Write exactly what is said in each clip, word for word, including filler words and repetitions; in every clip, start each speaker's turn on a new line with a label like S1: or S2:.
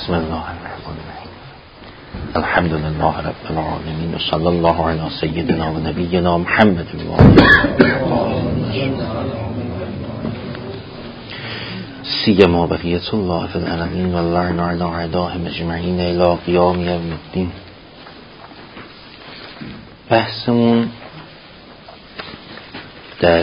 S1: بسم الله الرحمن الرحیم. الحمد لله رب العالمین و صلی الله علی سیدنا و نبینا محمد و آله سیما بقیت الله فی العالمین و اللعن علی اعدائهم اجمعین الی قیام یوم الدین. بحثمون در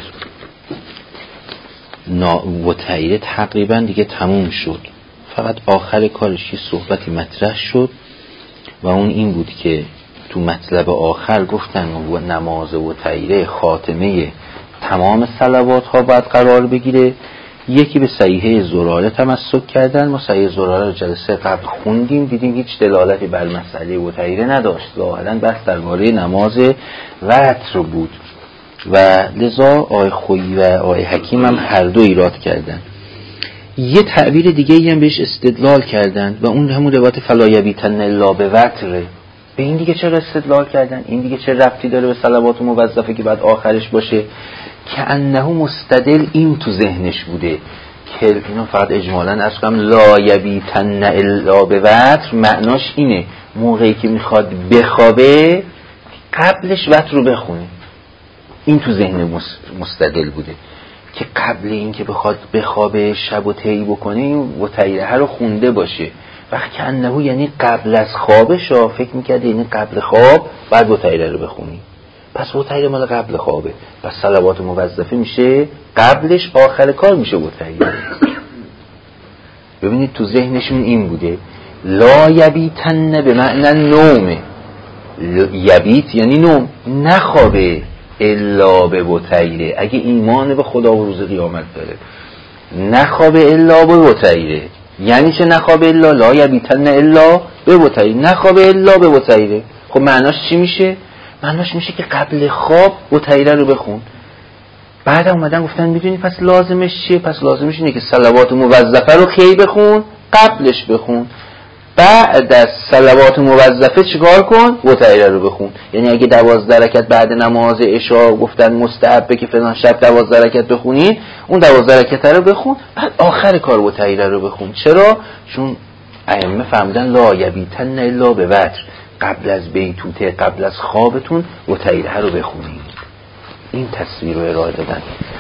S1: وتیره تقریبا دیگه تموم شد. فقط آخر کارش یه صحبتی مطرح شد و اون این بود که تو مطلب آخر گفتن و نماز وتیره خاتمه تمام صلوات ها باید قرار بگیره. یکی به صحیحه زراره تمسک کردن. ما صحیحه زراره رو جلسه قبل خوندیم، دیدیم هیچ دلالتی بر مسئله وتیره نداشت، ظاهرا بحث درباره نماز وتر بود و لذا آقای خویی و آقای حکیم هم هر دو ایراد کردن. یه تعبیر دیگه هم بهش استدلال کردن و اون همون روایت فلا یبیتن الا به وتر. به این دیگه چرا استدلال کردن؟ این دیگه چه ربطی داره به صلوات موظفه که بعد آخرش باشه؟ که انه مستدل این تو ذهنش بوده که اینو فقط اجمالاً از کنم لا یبیتن الا به وتر معناش اینه موقعی که میخواد بخوابه قبلش وتر رو بخونه. این تو ذهن مستدل بوده که قبل این که بخواد بخوابه شب و طی بکنه این وتیره رو خونده باشه. وقتی که انه یعنی قبل از خوابش ها فکر میکرده یعنی قبل خواب بعد وتیره رو بخونی. پس وتیره مال قبل خوابه، پس صلوات موظفه میشه قبلش، آخر کار میشه وتیره. ببینید تو ذهنشون این بوده لا یبیتن به معنی نومه، یبیت یعنی نوم، نخوابه الا به وتیره. اگه ایمان به خدا و روز قیامت داره نخوابه الا به وتیره. یعنی چه نخوابه الا؟ لا یبیتن الا به وتیره، نخوابه الا به وتیره. خب معناش چی میشه؟ معناش میشه که قبل خواب وتیره رو بخون. بعد اومدن گفتن میدونی پس لازمش چیه؟ پس لازمش اینه که صلوات موظفه رو کی بخون؟ قبلش بخون. بعد از صلوات موظفه چیکار کن؟ وتیره رو بخون. یعنی اگه دوازده رکعت بعد نماز عشا گفتن مستحبه که فلان شب دوازده رکعت بخونید، اون دوازده رکعت رو بخون، بعد آخر کار وتیره رو بخون. چرا؟ چون ائمه فهمیدن لا یبیتن الا به وتر، قبل از بیتوته، قبل از خوابتون وتیره رو بخونید. این تصویر رو ارائه دادن.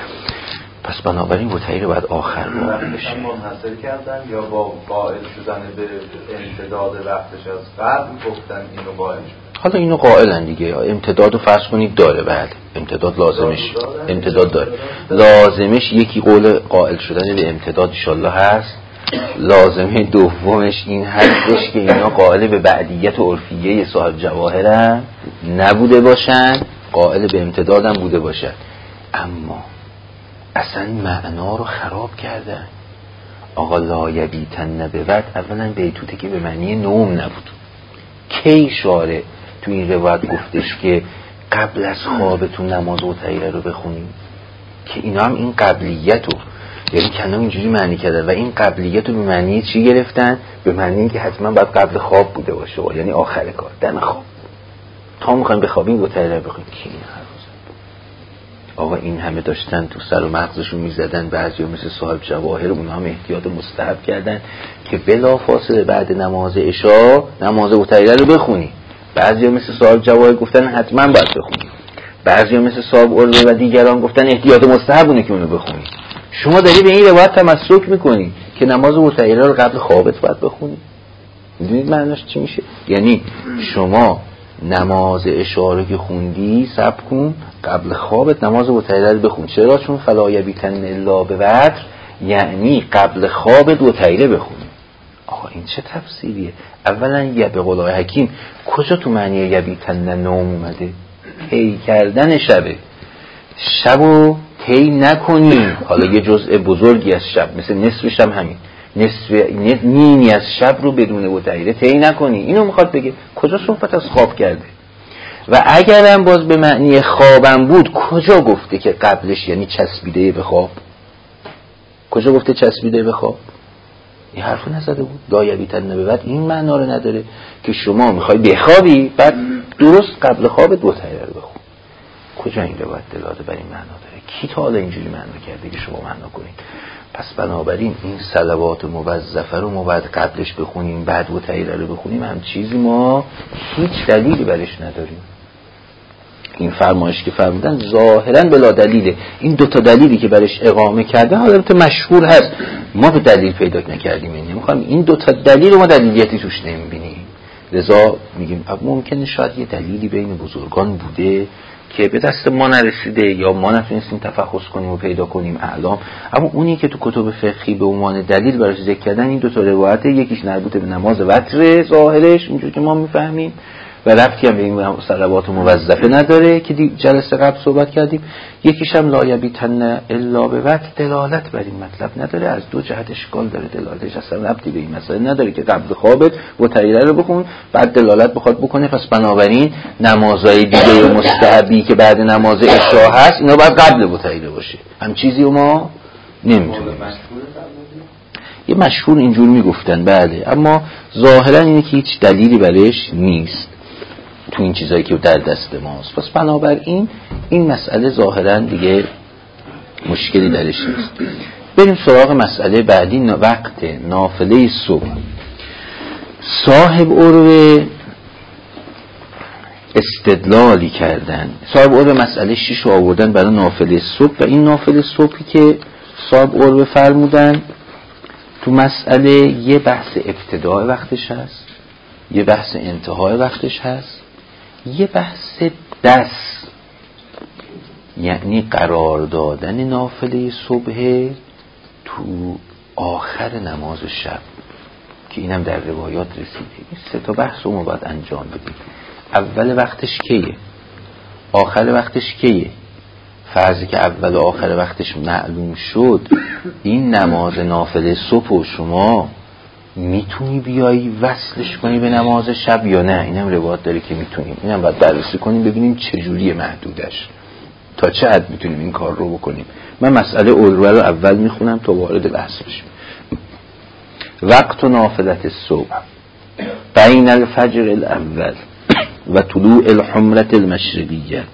S1: پس بنابراین وتیره باید آخر رو بشه.
S2: منحصر کردن یا با قائل شدن به امتداد وقتش از قبل گفتن اینو قائل شدن؟
S1: حالا اینو قائلن دیگه. امتداد رو فرض کنید داره، بله امتداد لازمش امتداد داره. لازمش یکی قول قائل شدن به امتداد انشالله هست. لازمه دومش این هستش که اینا قائل به بعدیت عرفیه صاحب جواهرن نبوده باشن، قائل به امتدادم بوده باشن، اما اصلا معنا رو خراب کردن. آقا لا یبیتن به وتر، اولا بیتوته که به معنی نوم نبود. کی شاره تو این روایت گفتش که قبل از خوابتون نماز وتیره رو بخونید؟ که اینا هم این قبلیت رو یعنی کنم اینجوری معنی کردن و این قبلیت رو به معنی چی گرفتن؟ به معنی که حتما باید قبل خواب بوده باشه، یعنی آخر کار دم خواب تا میخوایم بخوابیم وتیره بخونید. کی این حرف زد؟ آقا این همه داشتن تو سر و مغزشون میزدن. بعضیا مثل صاحب جواهر اونها هم احتیاط مستحب کردن که بلا فاصله بعد نماز عشا نماز وتیره رو بخونی. بعضیا مثل صاحب جواهر گفتن حتما باید بخونی. بعضیا مثل صاحب علوه و دیگران گفتن احتیاط مستحب اونه که اونو بخونی. شما داری به این روایت تمسک میکنی که نماز وتیره رو قبل خوابت باید بخونی. میدونید معناش چی میشه؟ یعنی شما نماز عشا رو که خوندی صبر کن قبل خوابت نماز وتیره رو بخون. چرا؟ چون فلا یبیتن الا به وتر یعنی قبل خوابت وتیره بخون. آقا این چه تفسیریه؟ اولا یه به قول آقای حکیم کجا تو معنی یبیتن نوم اومده؟ طی کردن شبه، شبو طی نکنی. حالا یه جزء بزرگی از شب مثل نصفش هم همین، نصف نیمی از شب رو بدون وتیره طی نکنی. اینو میخواد بگه. کجا صحبت از خواب کرده؟ و اگرم باز به معنی خوابم بود کجا گفته که قبلش یعنی چسبیده به خواب؟ کجا گفته چسبیده به خواب؟ این حرفو نزده بود. لا یبیتن به وتر این معنا رو نداره که شما میخوای بخوابی بعد درست قبل خوابت وتیره رو بخون. کجا این روایت دلاله بر این معنا داره؟ کی تا حالا اینجوری معنا کرده که شما معنا کنید؟ پس بنابراین این صلوات موظفه رو ما باید قبلش بخونیم بعد متعیره رو بخونیم، هم چیزی ما هیچ دلیلی برش نداریم. این فرمایش که فرمودن ظاهرا بلا دلیله. این دوتا دلیلی که برش اقامه کرده حالا البته مشهور هست، ما به دلیل پیدا نکردیم. این نمیخوام این دوتا دلیل ما دلیلیتی توش نمیبینیم، لذا میگیم ممکنه شاید یه دلیلی بین بزرگان بوده که به دست ما نرسیده یا ما نتونستیم تفحص کنیم و پیدا کنیم اعلام، اما اونی که تو کتب فقهی به عنوان دلیل براش ذکر کردن این دو تا روایت، یکیش مربوط به نماز وتر ظاهرش اینجوری که ما میفهمیم و ربطی هم به این صلوات موظفه نداره که جلسه قبل صحبت کردیم، یکیش هم لا یبیتن الا به وتر دلالت بر این مطلب نداره. از دو جهت اشکال داره، دلالتش اصلا ربطی به این مسئله نداره که قبل خوابت متعیره رو بخون بعد دلالت بخواد بکنه. پس بنابراین نمازهای دیگه مستحبی که بعد نماز عشا هست اینا باید قبل متعیره باشه، هم چیزی ما نمیتونیم. یه مشهور اینجور میگفتن بله، اما ظاهرا اینه که هیچ دلیلی برش نیست تو این چیزایی که در دست ماست. پس بنابراین این مسئله ظاهرا دیگه مشکلی درش نیست. بریم سراغ مسئله بعدی، وقت نافله صبح. صاحب عروه استدلالی کردن، صاحب عروه مسئله شیش رو آوردن برای نافله صبح و این نافله صبحی که صاحب عروه فرمودن تو مسئله یه بحث ابتدای وقتش هست، یه بحث انتهای وقتش هست، یه بحث دست یعنی قرار دادن نافله صبح تو آخر نماز شب که اینم در روایات رسیده. این سه تا بحث رو ما باید انجام بدیم. اول وقتش کیه؟ آخر وقتش کیه؟ فرضی که اول و آخر وقتش معلوم شد، این نماز نافله صبح و شما میتونی بیایی وصلش کنی به نماز شب یا نه؟ اینم روایت داره که میتونیم. اینم باید بررسی کنیم ببینیم چجوریه محدودش، تا چه حد میتونیم این کار رو بکنیم. من مسئله اولوه رو اول میخونم تا وارد بحث بشیم. وقت نافلت الصبح بین الفجر الاول و طلوع الحمرة المشرقیه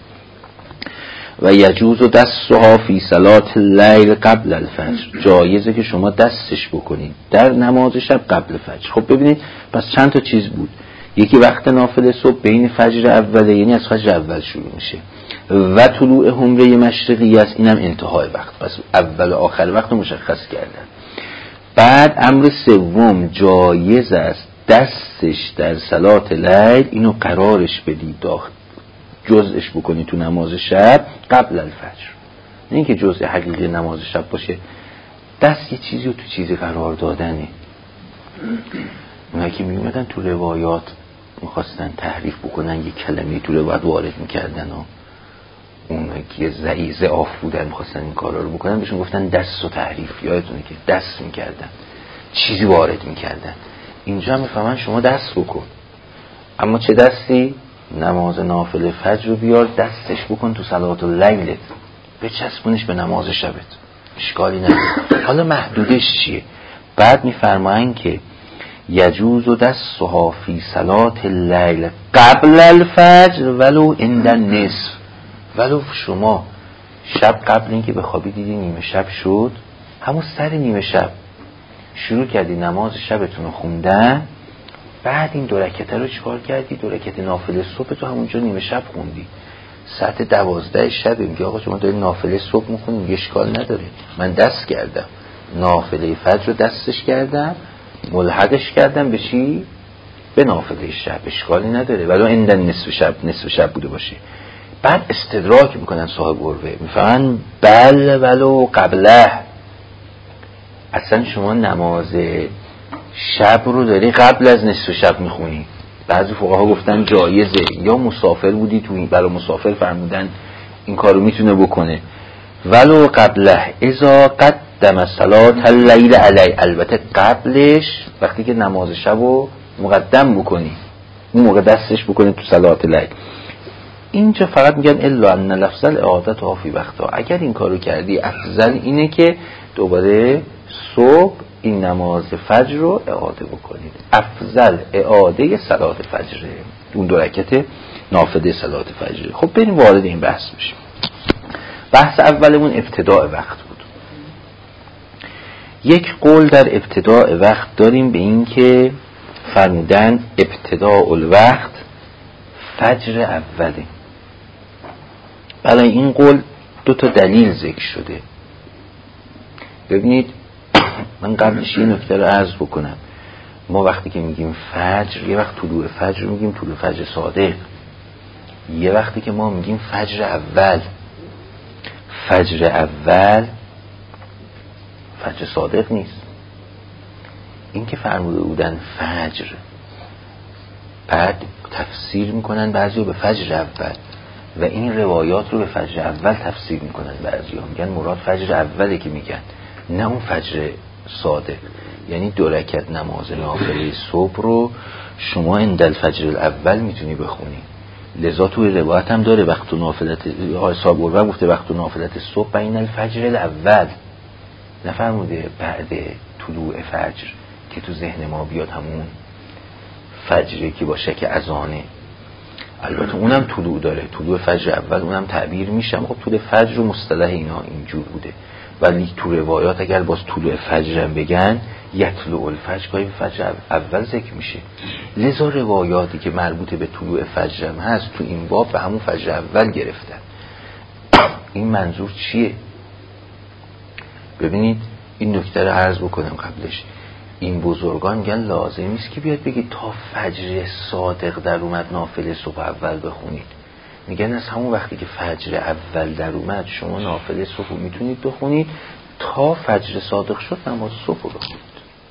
S1: و یجوز دستها فی صلات اللیل قبل الفجر. جایزه که شما دستش بکنید در نماز شب قبل فجر. خب ببینید پس چند تا چیز بود. یکی وقت نافله صبح بین فجر اوله، یعنی از فجر اول شروع میشه، و طلوع حمره مشرقی است، اینم انتهای وقت. پس اول و آخر وقت رو مشخص کردن. بعد امر سوم جایز است دستش در صلات لیل اینو قرارش بدید، داخل جزءش بکنی تو نماز شب قبل الفجر، نه اینکه جزء حقیقی نماز شب باشه. دست یه چیزی رو تو چیزی قرار دادنه. اونایی که میومدن تو روایات میخواستن تحریف بکنن یه کلمه تو روایت وارد میکردن و اونایی که ضعیف آف بودن میخواستن این کارا رو بکنن بهشون گفتن دست و تحریف. یادتونه که دست میکردن، چیزی وارد میکردن. اینجا میفهمن شما دست بکن، اما چه دستی؟ نماز نافله فجر رو بیار دستش بکن تو صلوات اللیلت، بچسبونش به نماز شبت، اشکالی نداره. حالا محدودش چیه؟ بعد میفرمایند که یجوز و دستها فی صلات اللیل قبل الفجر ولو عند النصف. ولو شما شب قبل اینکه بخوابی دیدی نیمه شب شد، همون سر نیمه شب شروع کردی نماز شبتون رو خوندن، بعد این دو رکعته رو چیکار کردی؟ دو رکعت نافله صبح تو همونجا نیمه شب خوندی. ساعت دوازده شب میگه آقا شما داری نافله صبح میخونی، میگه اشکال نداره، من دست کردم نافله فجر رو دستش کردم، ملحقش کردم به چی؟ به نافله شب، اشکالی نداره ولو عند نصف شب، نصف شب بوده باشه. بعد استدراک میکنن صاحب عروه، میفهمن بل ولو قبله، اصلا شما نماز شب رو داری قبل از نصف شب میخونی. بعضی فقها گفتن جایزه، یا مسافر بودی تو این برای مسافر فرمودن این کارو میتونه بکنه. ولو قبله اذا قدم صلات اللیل علی، البته قبلش وقتی که نماز شب رو مقدم بکنی اون موقع دستش بکنی تو صلات لیل. اینجا فقط میگن الا ان لفظ الاعادت ها فی وقتها، اگر این کارو کردی افضل اینه که دوباره صبح این نماز فجر رو اعاده بکنید. افضل اعاده صلات فجر، اون دو رکعت نافله صلات فجر. خب بریم وارد این بحث بشیم. بحث اولمون ابتداء وقت بود. یک قول در ابتداء وقت داریم به این که فرمودن ابتداء الوقت فجر اوله. برای این قول دو تا دلیل ذکر شده. ببینید من قبلش یه نکته رو عرض بکنم. ما وقتی که میگیم فجر، یه وقت طلوع فجر میگیم طلوع فجر صادق، یه وقتی که ما میگیم فجر اول. فجر اول فجر صادق نیست. این که فرموده بودن فجر، بعد تفسیر میکنن بعضی به فجر اول و این روایات رو به فجر اول تفسیر میکنن. بعضی ها میگن مراد فجر اوله که میگن، نه اون فجر صادق. یعنی دو رکعت نماز نافله صبح رو شما عند الفجر الاول میتونی بخونی. لذا توی روایت هم داره وقت نافلت صاحب الوقت گفته وقت نافلت صبح بین الفجر الاول، نفرموده بعد طلوع فجر که تو ذهن ما بیاد همون فجری که با شک اذانه. البته اونم طلوع داره، طلوع فجر اول اونم تعبیر میشه. خب طلوع فجر و مصطلح اینا اینجور بوده، ولی تو روایات اگر باز طلوع فجر هم بگن یطلع الفجر گاهی فجر اول ذکر میشه. لذا روایاتی که مربوط به طلوع فجر هم هست تو این باب به همون فجر اول گرفتن. این منظور چیه؟ ببینید این نکته رو عرض بکنم قبلش. این بزرگان میگن لازم نیست که بیاد بگید تا فجر صادق در اومد نافله صبح اول بخونید. میگن از همون وقتی که فجر اول در اومد شما نافله صبح میتونید بخونید تا فجر صادق شد نماز صبح بخونید.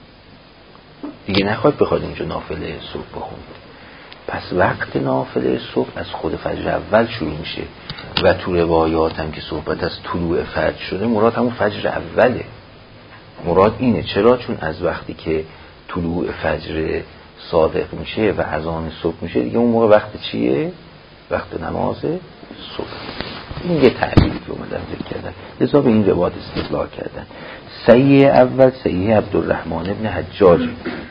S1: دیگه نخواهید بخواید اینجا نافله صبح بخونید. پس وقت نافله صبح از خود فجر اول شروع میشه و تو روایات هم که صحبت از طلوع فجر شده مراد همون فجر اوله. مراد اینه. چرا؟ چون از وقتی که طلوع فجر صادق میشه و اذان صبح میشه دیگه اون موقع وقت چیه؟ وقت نماز صبح. این یه تعبیری که اومدن ذکر کردن، لذا به این روایت استدلال کردن. صحیح اول صحیح عبدالرحمن ابن حجاج،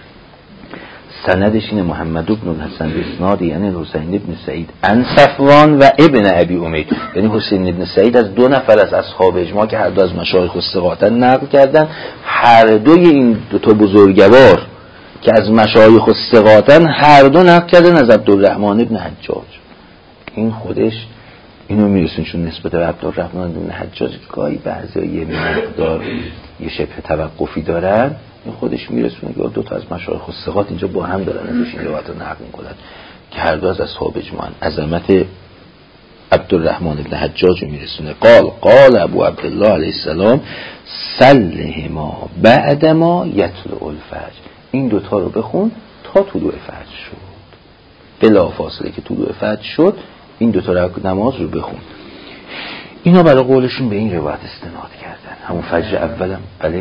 S1: سندش اینه محمد ابن الحسن بسناد یعنی حسین ابن سعید ان صفوان و ابن ابی امید. یعنی حسین ابن سعید از دو نفر از اصحاب اجماع که هر دو از مشایخ الثقاتن نقل کردن. هر دوی این دو تا بزرگوار که از مشایخ الثقاتن هر دو نقل کردن از عبدالرحمن ابن حجاج. این خودش اینو میرسون، چون نسبت به عبدالرحمن ابن حجاج گاهی بعضی یه مقدار یه شبه توقفی دارن، این خودش میرسونه که دو تا از مشایخ الثقات اینجا با هم دارن ازش این روایت رو نقل میکنن که هر دو از اصحاب اجماعن. عظمت عبدالرحمن ابن حجاج میرسونه. قال قال ابو عبدالله علیه السلام سلهما بعدما یطلع الفجر. این دوتا رو بخون تا طلوع فجر شد، بلا فاصله که طلوع فجر شد این دوتا رو نماز رو بخون. اینا برای قولشون به این روایت استناد کردن. همون فجر اولم بله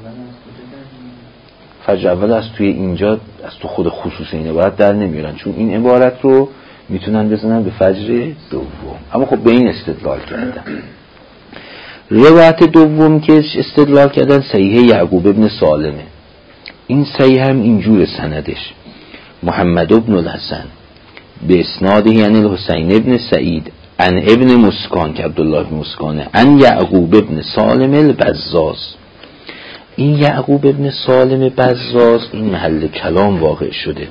S1: فجر اول از توی اینجا از تو خود خصوص این عبارت در نمیارن، چون این عبارت رو میتونن بزنن به فجر دوم. اما خب به این استدلال کردن. روایت دوم که استدلال کردن صحیح یعقوب ابن سالمه. این صحیح هم اینجور سندش محمد ابن الحسن به اسناده یعنی الحسین ابن سعید ان ابن مسکان که عبدالله ابن مسکانه ان یعقوب ابن سالم البزاز. این یعقوب ابن سالم بزاز این محل کلام واقع شده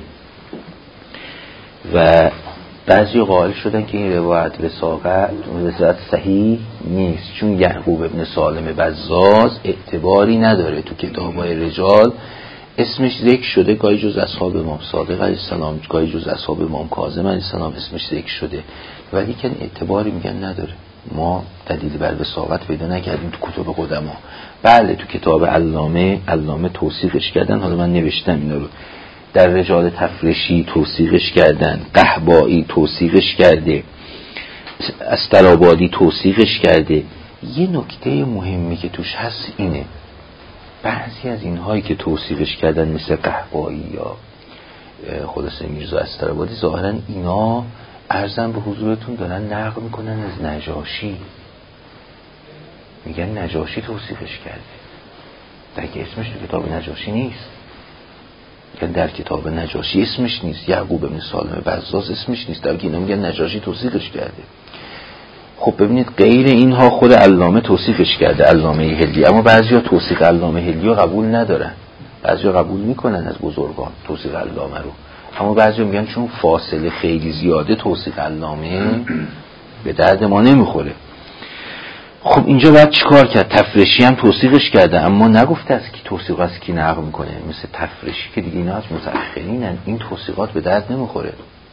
S1: و بعضی قائل شدن که این روایت وثاقت وثاقت صحیح نیست، چون یعقوب ابن سالم بزاز اعتباری نداره. تو کتاب‌های رجال اسمش ذکر شده، گاهی جز اصحاب امام صادق علیه السلام، گاهی جز اصحاب امام کاظم علیه السلام اسمش ذکر شده، ولی که اعتباری میگن نداره. ما دلیلی بر وثاقت پیدا نکردیم تو کتب قدما. بله تو کتاب علامه علامه توثیقش کردن، حالا من نوشتم اینا رو. در رجال تفرشی توثیقش کردن، قحبایی توثیقش کرده، استرابادی توثیقش کرده. یه نکته مهمی که توش هست اینه، بعضی از اینهایی که توصیفش کردن مثل قحبایی یا خلاصه میرزا استرابادی ظاهرا اینا عرضم به حضورتون دارن نقل میکنن از نجاشی. میگن نجاشی توصیفش کرده، در که اسمش تو کتاب نجاشی نیست. میگن در کتاب نجاشی اسمش نیست، یعقوب بن سالم بزاز اسمش نیست، در که اینا میگن نجاشی توصیفش کرده. خب ببینید غیر اینها خود علامه توصیفش کرده، علامه هلی، اما بعضیا توصیف علامه هلی رو قبول ندارن، بعضیا قبول میکنن از بزرگان توصیف علامه رو، اما بعضیا میگن چون فاصله خیلی زیاده توصیف علامه به درد ما نمیخوره. خب اینجا باید چیکار کرد؟ تفرشی هم توصیفش کرده اما نگفته از کی توصیف از کی نقل میکنه، مثل تفرشی که دیگه اینا از متأخرینن، این توصیفات به درد نمیخوره.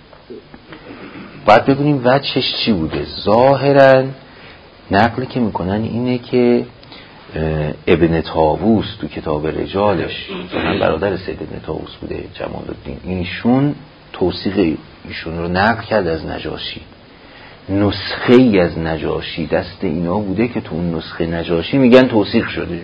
S1: باید ببینیم وجهش چی بوده. ظاهرا نقلی که میکنن اینه که ابن طاووس تو کتاب رجالش، هم برادر سید ابن طاووس بوده جمال الدین، ایشون توصیف ایشون رو نقل کرد از نجاشی. نسخه ای از نجاشی دست اینا بوده که تو اون نسخه نجاشی میگن توصیف شده.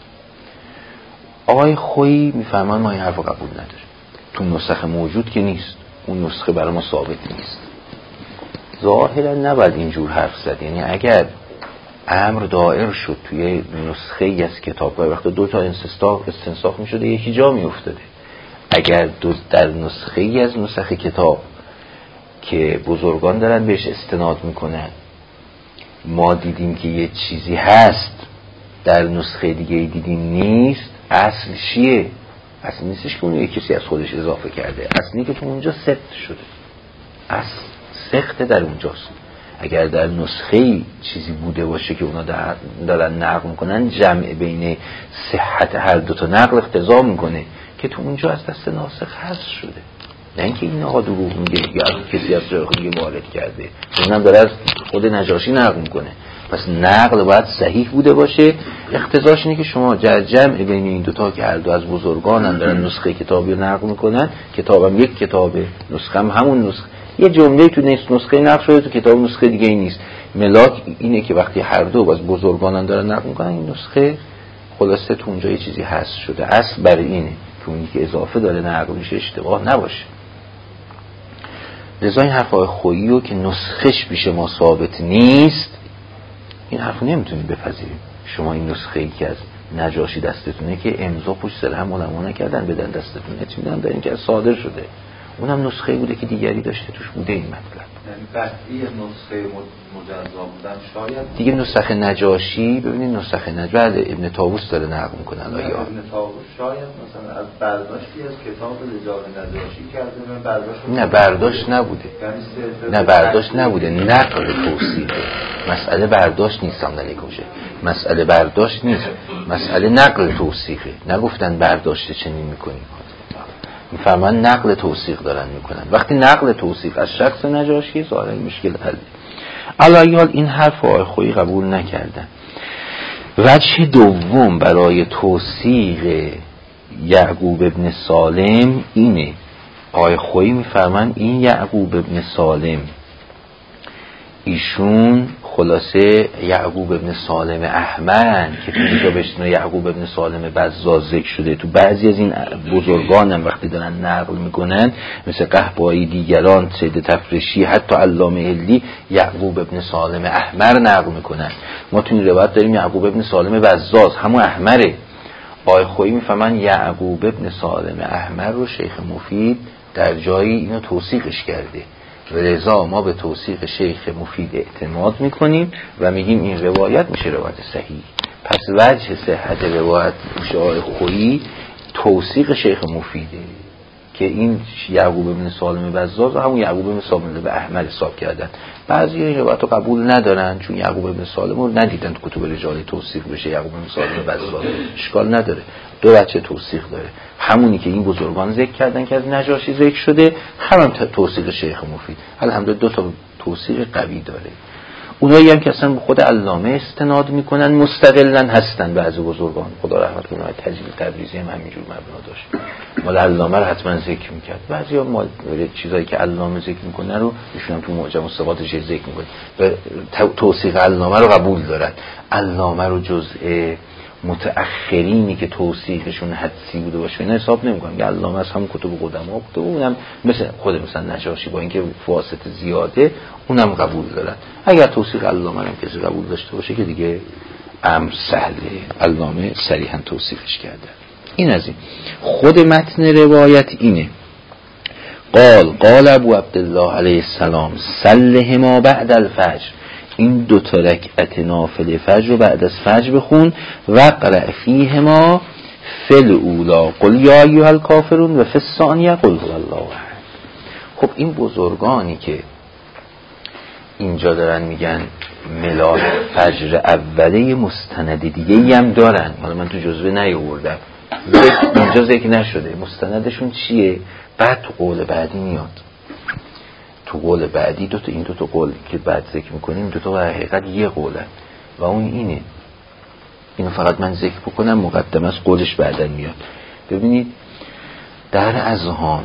S1: آقای خویی میفهمن ما این حرف قبول نداره، تو نسخه موجود که نیست، اون نسخه برای ما ثابت نیست. ظاهرا نباید اینجور حرف زد، یعنی اگر امر دائر شد توی نسخه ای از کتاب، وقت دو تا استنساخ استنساخ میشده یکی جا میافتاده. اگر دو در نسخه ای از نسخه کتاب که بزرگان دارن بهش استناد میکنن ما دیدیم که یه چیزی هست در نسخه دیگه دیدیم نیست، اصل چیه؟ اصل نیستش که اون یه کسی از خودش اضافه کرده، اصلی که تو اونجا سخت شده، اصل سخت در اونجاست. اگر در نسخه چیزی بوده باشه که اونا دارن نقل میکنن، جمع بین صحت هر دوتا نقل اقتضا میکنه که تو اونجا از دست ناسخ حذف شده، نه اینکه این آقا دروغ میگه یا کسی از جای دیگه وارد کرده، اونم داره از خود نجاشی نقل میکنه. پس نقل باید صحیح بوده باشه. اقتضاش اینه که شما جمع بین این دوتا که هر دو از بزرگان هم دارن نسخه کتابی رو نقل میکنن، کتابم یک کتابه، نسخه هم همون نسخه، یه جمله تو نسخه نقل شده تو کتاب نسخه دیگه ای نیست. ملاک اینه که وقتی هر دو از بزرگان هم دارن نقل میکنن، این نسخه خلاصه تو اونجا یه چیزی هست شده. اصل برای اینه که اونی که اضافه داره نقل میشه اشتباه نباشه. لذا این حرفای خویی رو که نسخش پیش ما ثابت نیست، این حرف نمیتونید بپذیریم. شما این نسخه ای که از نجاشی دستتونه که امضا پشت سر هم علما نکردن بدن دستتون، اطمینان دارین که صادر شده، اونم نسخه بوده که دیگری داشته توش بوده این مطلب.
S2: یعنی قطعی نسخه مجزا بودن شاید
S1: دیگه نسخه نجاشی، ببینید نسخه نجاشی ابن طاووس داره نقل میکنه. آیا
S2: ابن طاووس شاید مثلا از برداشتی از کتاب رجال نجاشی کرده، من برداشت
S1: نه برداشت نبوده، نه برداشت نبوده، نقل توصیفه. مسئله برداشت نیست، علیکمشه مسئله برداشت نیست، مسئله نقل توصیفه. نگفتن برداشت چنین میکنیم، میفهمن نقل توصیف دارن میکنن. وقتی نقل توصیف از شخص نجاشی ظاهرا مشکل حل. علایال این حرف آقای خویی قبول نکردن. وجه دوم برای توثیق یعقوب ابن سالم اینه، آقای خویی میفرمن این یعقوب ابن سالم ایشون خلاصه یعقوب ابن سالم احمر که تو اینجا بهشون یعقوب ابن سالم بزاز ذکر شده، تو بعضی از این بزرگان هم وقتی دارن نقل میکنن مثل قحبایی، دیگران، سید تفرشی، حتی علامه هلی، یعقوب ابن سالم احمر نقل میکنن. ما تو این روایت داریم یعقوب ابن سالم بزاز، همون احمره. آقای خویی میفهمن یعقوب ابن سالم احمر رو شیخ مفید در جایی اینو توصیفش کرده و لذا ما به توصیف شیخ مفید اعتماد میکنیم و میگیم این روایت میشه روایت صحیح. پس وجه صحت روایت آقای خویی توصیف شیخ مفیده که این یعقوب بن سالم بزاز و همون یعقوب بن سالم به احمد حساب کردن. بعضی این روایت رو قبول ندارن چون یعقوب بن سالم رو ندیدن تو کتب رجالی توصیف بشه یعقوب بن سالم بزاز. اشکال نداره، دو وجه توصیف داره، همونی که این بزرگان ذکر کردن که از نجاشی ذکر شده، همون توصیف شیخ مفید. الحمدلله دو تا توصیف قوی داره. اونایی هم که اصلا به خود علامه استناد میکنن مستقلن هستن. بعضی بزرگان خدا رحمت کنه تجلیل تبریزی هم همینجور مبنا داشت، مال علامه رو حتما ذکر میکرد. بعضیا مال چیزایی که علامه ذکر میکنه رو ایشون هم تو معجم الصفاتش ذکر میکنه و توصیف علامه رو قبول دارن. علامه رو جزء متأخرینی که توصیفشون حدسی بوده باشه اینا حساب نمی‌کنن که علامه از هم کتب قدما بوده، اونم مثل خود مثلا نجاشی با اینکه واسطه زیاده اونم قبول دارن. اگر توصیف علامه هم کسی قبول داشته باشه که دیگه امر سهله، علامه صریحا توصیفش کرده. این از این. خود متن روایت اینه: قال قال ابو عبدالله علیه السلام سلهما بعد الفجر. این دو تا رکعت نافله فجر رو بعد از فجر بخون و قرأ فیهما فل اولا قل یا ایها الکافرون و فی الثانیه قل هو الله احد. خب این بزرگانی که اینجا دارن میگن ملاک فجر اوله مستند دیگه هم دارن، حالا من تو جزوه نیاوردم، اینجا ذکر نشده مستندشون چیه. بعد تو قول بعدی میاد، تو قول بعدی دو تا این دو تا قول که بعد ذکر میکنیم دو تا در حقیقت یه قوله و اون اینه. اینو فقط من ذکر بکنم، مقدمه از قولش بعداً میاد. ببینید در اذهان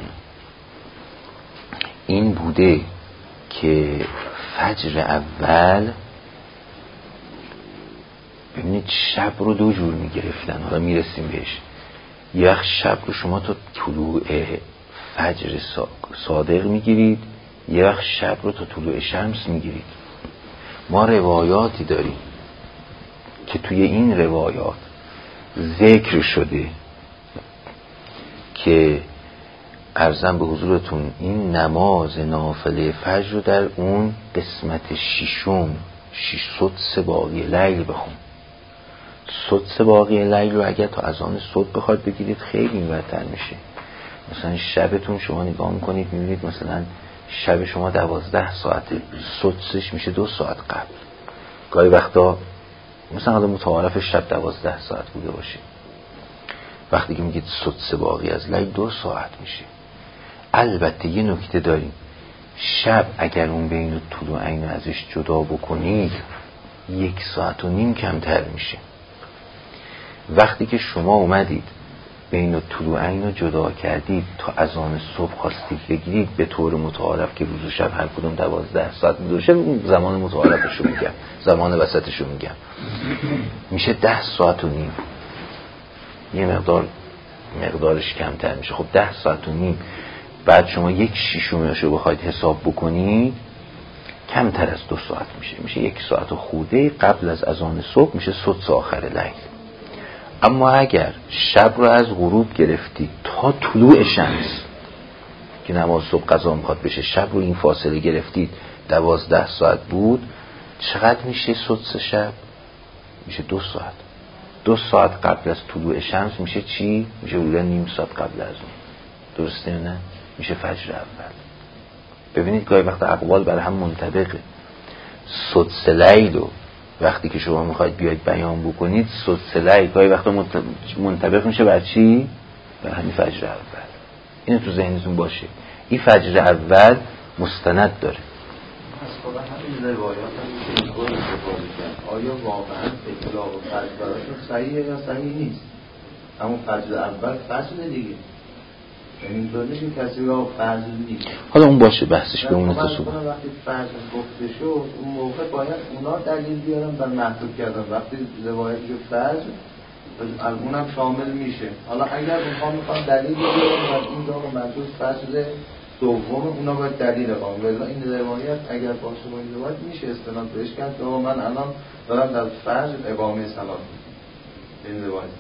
S1: این بوده که فجر اول، ببینید شب رو دو جور میگرفتن، حالا میرسیم بهش. یه وقت شب رو شما تا طلوع فجر صادق میگیرید، یه وقت شب رو تا طلوع شمس میگیرید. ما روایاتی داریم که توی این روایات ذکر شده که عرضم به حضورتون این نماز نافله فجر رو در اون قسمت ششم شش سدس باقی لیل بخون. سدس باقی لیل رو اگر تا اذان صبح بخواد بگیرید خیلی اینورتر میشه. مثلا شبتون شما نگاه میکنید میبینید مثلا شب شما دوازده ساعته، سدسش میشه دو ساعت قبل. گاهی وقتا مثلا حالا متعارف شب دوازده ساعت بوده باشه، وقتی که میگید سدس باقی از لیل دو ساعت میشه. البته یه نکته داریم، شب اگر اون بین طلوعین ازش جدا بکنید یک ساعت و نیم کمتر میشه. وقتی که شما اومدید بین طلوعین رو جدا کردید تا اذان صبح خواستید بگیرید، به طور متعارف که روز و شب هر کدوم دوازده ساعت میشه، زمان متعارفش رو میگم، زمان وسطش رو میگم، میشه ده ساعت و نیم. یه مقدار مقدارش کمتر میشه. خب ده ساعت و نیم بعد شما یک شیشمش رو بخواید حساب بکنید کمتر از دو ساعت میشه، میشه یک ساعت و خورده قبل از اذان صبح، میشه سدس آخر لیل. اما اگر شب رو از غروب گرفتید تا طلوع شمس که نماز صبح قضا میخواد بشه، شب رو این فاصله گرفتید دوازده ساعت بود، چقدر میشه سدس شب؟ میشه دو ساعت. دو ساعت قبل از طلوع شمس میشه چی؟ میشه حدودا نیم ساعت قبل از اون. درسته نه؟ میشه فجر اول. ببینید گاهی وقت اقوال برای هم منطبقه. سدس لیل و وقتی که شما میخواید بیاید بیان بکنید سدس لیل گاهی وقت منطبق میشه بر چی؟ بر همین فجر اول. اینو تو ذهنتون باشه. این فجر اول مستند داره.
S2: اصلا همین روایات هم که اینطور استفاده کرد، آیا واقعا اطلاق فجر براشون صحیحه یا صحیح نیست؟ همون فجر اول فجر دیگه، اینطور نیست که کسی را فجر نیست.
S1: حالا اون باشه بحثش به اون تصوب.
S2: وقتی فجر گفته شد اون موقع باید اونا دلیل بیارن بر محدود کردن. وقتی روایت جو فجر اونم شامل میشه. حالا اگر اونها میخوان دلیل بیارن بر این داغ منجوز فجر دوم، اونا باید دلیل اقام. ولی این روایت اگر باشه با این روایت میشه استناد بهش کرد که من الان دارم در فجر اقامه صلات میکنم. این روایت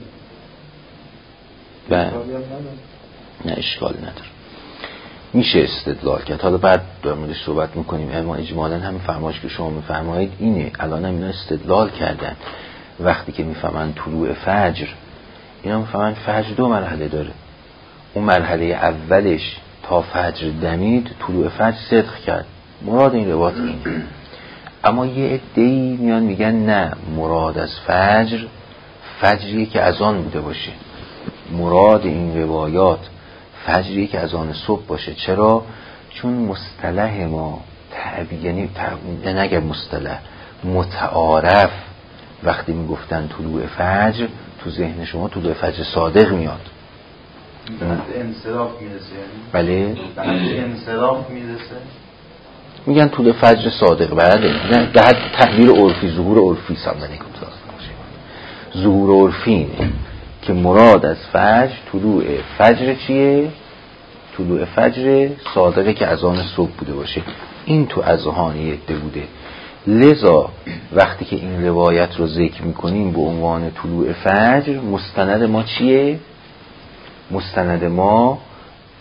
S1: بله نه اشکال نداره، میشه استدلال کرد. حالا بعد در موردش صحبت میکنیم. اما اجمالاً هم فرمایش که شما میفرمایید اینه. الان هم اینا استدلال کردن وقتی که میفهمن طلوع فجر، اینا میفهمن فجر دو مرحله داره. اون مرحله اولش تا فجر دمید طلوع فجر صدق کرد، مراد این روایت اینه. اما یه عده‌ای میان میگن نه، مراد از فجر فجریه که اذان بوده باشه. مراد این روایات فجریه که اذان صبح باشه. چرا؟ چون مصطلح ما تعبیر، یعنی تعبیر نگر مصطلح متعارف، وقتی میگفتن طلوع فجر تو ذهن شما طلوع فجر صادق میاد.
S2: بعد انصراف میرسه.
S1: بله
S2: بعد انصراف میرسه
S1: میگن طلوع فجر صادق. بله نه، در حد تحلیل عرفی، ظهور عرفی سامدنی کنم. ظهور عرفی اینه که مراد از فجر طلوع فجر چیه؟ طلوع فجر صادقه که اذان صبح بوده باشه. این تو اذهان عده بوده. لذا وقتی که این روایت رو ذکر میکنیم به عنوان طلوع فجر، مستند ما چیه؟ مستند ما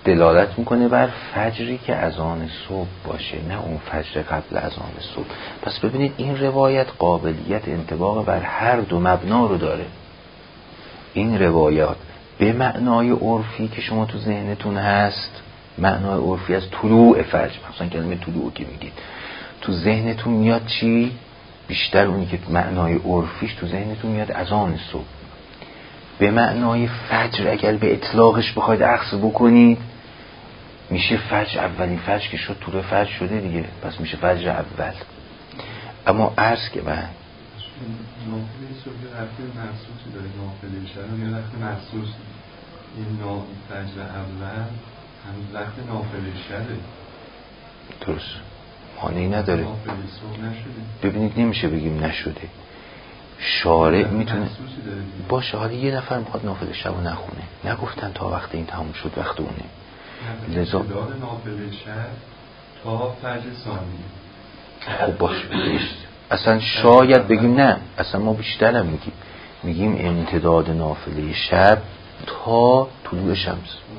S1: دلالت میکنه بر فجری که اذان صبح باشه، نه اون فجر قبل اذان صبح. پس ببینید این روایت قابلیت انطباق بر هر دو مبنا رو داره. این روایات به معنای عرفی که شما تو ذهنتون هست، معنای عرفی از طلوع فجر، مثلا کلمه طلوع که میگید تو ذهنتون میاد چی؟ بیشتر اونی که معنای عرفیش تو ذهنتون میاد اذان صبح. به معنای فجر اگر به اطلاقش بخواید اخذ بکنید میشه فجر، اولین فجر که شد طلوع فجر شده دیگه، پس میشه فجر اول. اما عرض که من
S3: نافله صبح وقت مخصوصی داره، نافله شب یه وقت مخصوص، این فجر اول هنوز وقت نافله شبه.
S1: درست، مانعی نداره.
S3: نافله صبح نشده.
S1: ببینید نمیشه بگیم نشده، شارع میتونه باشه. حالا یه نفر میخواد نافله شب رو نخونه، نگفتن تا وقت این تموم شد وقت اونه،
S3: لذا نافله شب تا فجر ثانی.
S1: خب باشه اصلا شاید بگیم نه، اصلا ما بیشتر هم میگیم میگیم امتداد نافله شب تا طلوع شمس.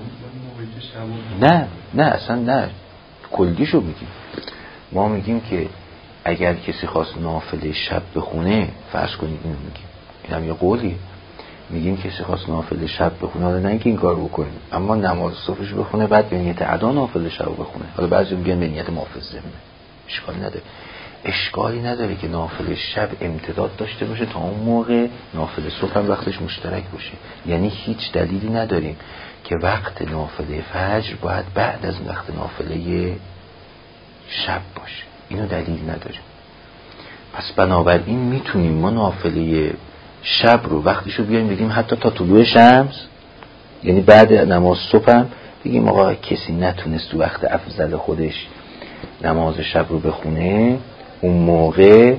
S1: نه نه اصلا نه، کلیشو میگیم. ما میگیم که اگر کسی خواست نافله شب بخونه، فرض کنید اینو میگیم، این هم یه قولی، میگیم کسی خواست نافله شب بخونه، حالا نه اینکه این کار بکنیم، اما نماز صبحش بخونه بعد به نیت ادا نافله شب بخونه. حالا بعضی میگن به نیت محافظه، اشکال نداره. اشکالی نداره که نافله شب امتداد داشته باشه تا اون موقع نافله صبح هم وقتش مشترک باشه. یعنی هیچ دلیلی نداریم که وقت نافله فجر باید بعد از وقت نافله شب باشه، اینو دلیل نداریم. پس بنابراین میتونیم ما نافله شب رو وقتشو بیایم بگیم حتی تا طلوع شمس، یعنی بعد نماز صبح هم بگیم آقا کسی نتونست تو وقت افضل خودش نماز شب رو بخونه، اون موقع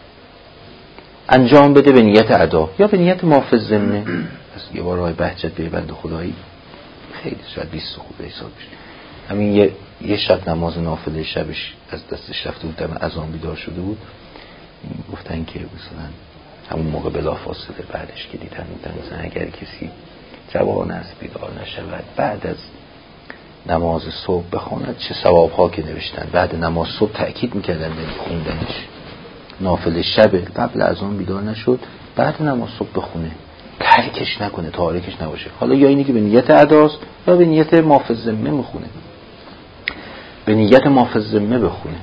S1: انجام بده به نیت ادا یا به نیت محافظ ضمنه. پس یه بار آقای بهجت به بنده خدایی خیلی شاید بیست خوبه حساب بشه، همین یه, یه شب نماز نافله شبش از دستش رفته بود، دم اذان بیدار شده بود، گفتن که مثلا همون موقع بلافاصله بعدش که دیدن بودن مثلا اگر کسی جوان است بیدار نشود بعد از نماز صبح بخواند چه ثواب ها که نوشتن. بعد نماز صبح تأکید میکردن خوندنش، نافله شب قبل از اون بیدار نشد بعد نماز صبح بخونه، ترکش نکنه، تارکش نباشه. حالا یا اینی که به نیت اداست یا به نیت محافظ ذمه بخونه، به نیت محافظ ذمه بخونه.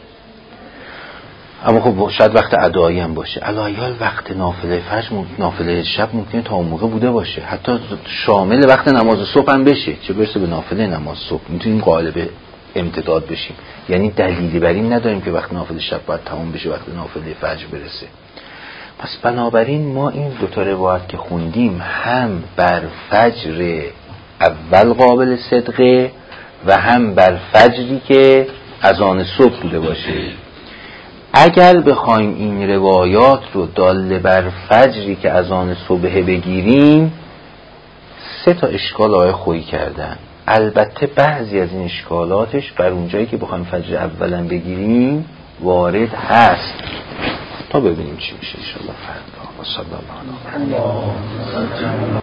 S1: اما خب شاید وقت ادایی هم باشه. الایال وقت نافله فجر نافله شب ممکنه تا اون موقع بوده باشه، حتی شامل وقت نماز صبح هم بشه، چه برسه به نافله نماز صبح. میتونیم قالب امتداد بشیم، یعنی دلیلی بر این نداریم که وقت نافله شب باید تمام بشه وقت نافله فجر برسه. پس بنابراین ما این دو تا روایت که خوندیم هم بر فجر اول قابل صدقه و هم بر فجری که اذان صبح بوده باشه. اگر بخوایم این روایات رو داله بر فجری که اذان صبح بگیریم، سه تا اشکال آقای خویی کردن. البته بعضی از این اشکالاتش بر اونجایی که بخوایم فجر اولا بگیریم وارد هست. تا ببینیم چی میشه ان شاء الله فردا. و صلی الله علیه و